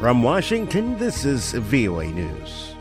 From Washington, this is VOA News.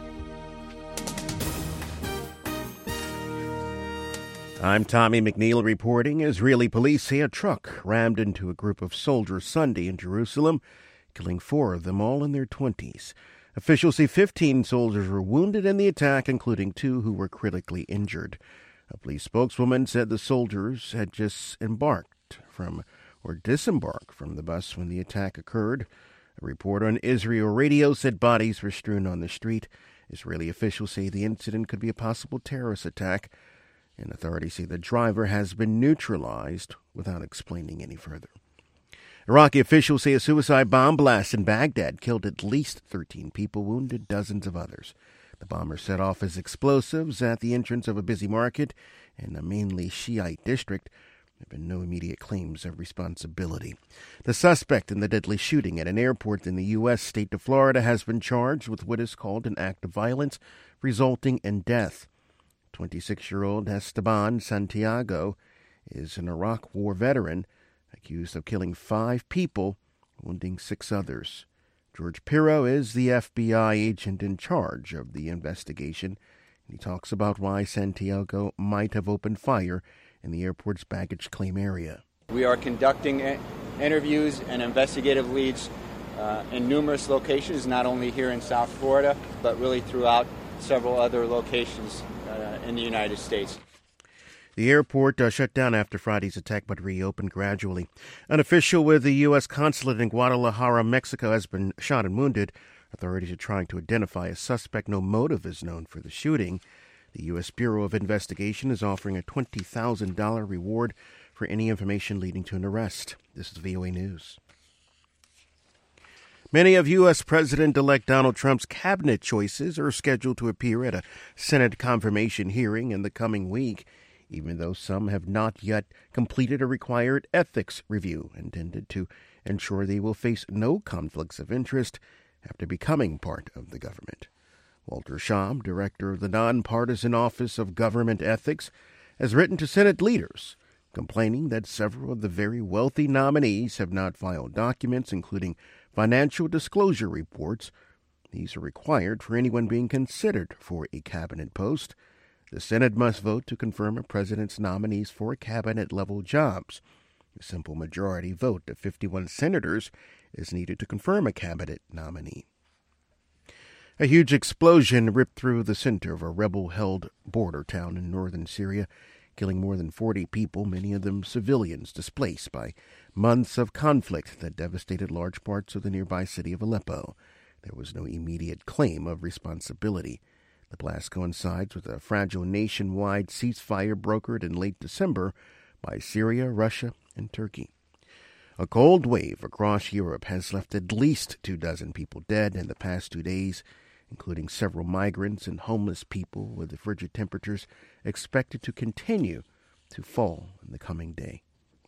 I'm Tommy McNeil reporting. Israeli police say a truck rammed into a group of soldiers Sunday in Jerusalem, killing 4 of them, all in their 20s. Officials say 15 soldiers were wounded in the attack, including 2 who were critically injured. A police spokeswoman said the soldiers had just disembarked from the bus when the attack occurred. A report on Israel radio said bodies were strewn on the street. Israeli officials say the incident could be a possible terrorist attack, and authorities say the driver has been neutralized without explaining any further. Iraqi officials say a suicide bomb blast in Baghdad killed at least 13 people, wounded dozens of others. The bomber set off his explosives at the entrance of a busy market in a mainly Shiite district. There have been no immediate claims of responsibility. The suspect in the deadly shooting at an airport in the U.S. state of Florida has been charged with what is called an act of violence resulting in death. 26-year-old Esteban Santiago is an Iraq War veteran accused of killing 5 people, wounding 6 others. George Pirro is the FBI agent in charge of the investigation, and he talks about why Santiago might have opened fire in the airport's baggage claim area. We are conducting interviews and investigative leads in numerous locations, not only here in South Florida, but really throughout several other locations in the United States. The airport shut down after Friday's attack, but reopened gradually. An official with the U.S. consulate in Guadalajara, Mexico, has been shot and wounded. Authorities are trying to identify a suspect. No motive is known for the shooting. The U.S. Bureau of Investigation is offering a $20,000 reward for any information leading to an arrest. This is VOA News. Many of U.S. President-elect Donald Trump's cabinet choices are scheduled to appear at a Senate confirmation hearing in the coming week, even though some have not yet completed a required ethics review intended to ensure they will face no conflicts of interest after becoming part of the government. Walter Shaub, director of the Nonpartisan Office of Government Ethics, has written to Senate leaders complaining that several of the very wealthy nominees have not filed documents, including financial disclosure reports. These are required for anyone being considered for a cabinet post. The Senate must vote to confirm a president's nominees for cabinet-level jobs. A simple majority vote of 51 senators is needed to confirm a cabinet nominee. A huge explosion ripped through the center of a rebel-held border town in northern Syria, killing more than 40 people, many of them civilians displaced by months of conflict that devastated large parts of the nearby city of Aleppo. There was no immediate claim of responsibility. The blast coincides with a fragile nationwide ceasefire brokered in late December by Syria, Russia, and Turkey. A cold wave across Europe has left at least 24 people dead in the past 2 days, including several migrants and homeless people, with the frigid temperatures expected to continue to fall in the coming day.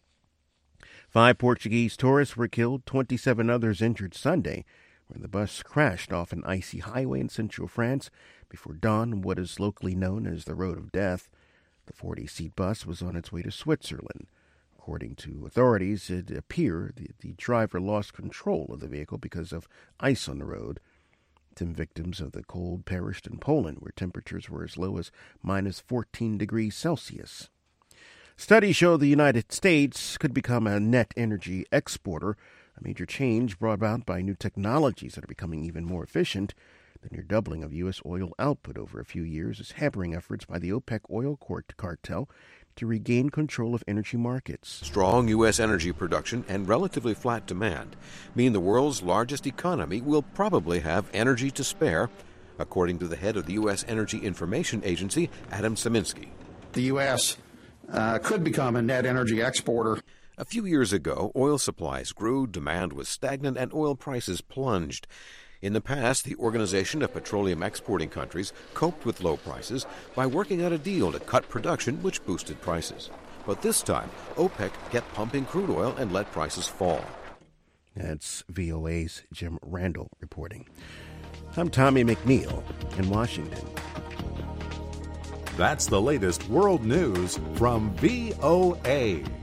5 Portuguese tourists were killed, 27 others injured Sunday, when the bus crashed off an icy highway in central France before dawn on what is locally known as the Road of Death. The 40-seat bus was on its way to Switzerland. According to authorities, it appeared that the driver lost control of the vehicle because of ice on the road. 10 victims of the cold perished in Poland, where temperatures were as low as minus 14 degrees Celsius. Studies show the United States could become a net energy exporter, a major change brought about by new technologies that are becoming even more efficient. The near doubling of U.S. oil output over a few years is hampering efforts by the OPEC oil cartel to regain control of energy markets. Strong U.S. energy production and relatively flat demand mean the world's largest economy will probably have energy to spare, according to the head of the U.S. Energy Information Agency, Adam Szyminski. The U.S. could become a net energy exporter. A few years ago, oil supplies grew, demand was stagnant, and oil prices plunged. In the past, the Organization of Petroleum Exporting Countries coped with low prices by working out a deal to cut production, which boosted prices. But this time, OPEC kept pumping crude oil and let prices fall. That's VOA's Jim Randall reporting. I'm Tommy McNeil in Washington. That's the latest world news from VOA.